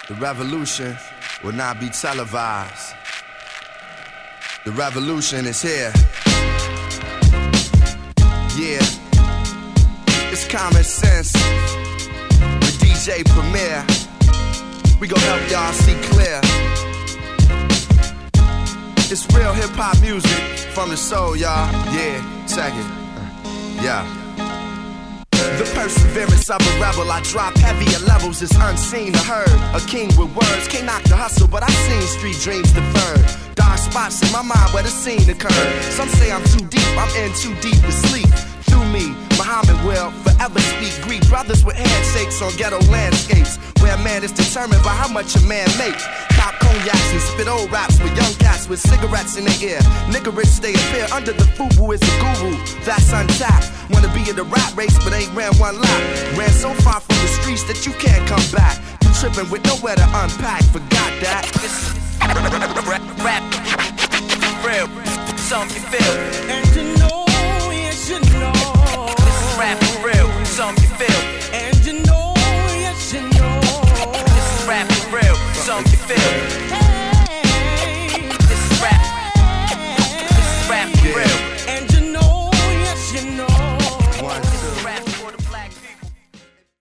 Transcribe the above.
The revolution will not be televised. The revolution is here. Yeah, it's common sense. The DJ Premier, we gon' help y'all see clear. It's real hip-hop music from the soul, y'all. Yeah, check it. Yeah. The perseverance of a rebel, I drop heavier levels, it's unseen or heard. A king with words, can't knock the hustle, but I've seen street dreams deferred. Dark spots in my mind where the scene occurred. Some say I'm too deep, I'm in too deep to sleep. Through me, Muhammad will forever speak Greek. Brothers with handshakes on ghetto landscapes, where a man is determined by how much a man makes. Cop cognacs and spit old raps with young cats with cigarettes in their ear. Nigga rich stay appear under the FUBU is a guru, that's untapped. Wanna be in the rap race but ain't ran one lap. Ran so far from the streets that you can't come back. You tripping with nowhere to unpack, forgot that. Rap, real, something you feel.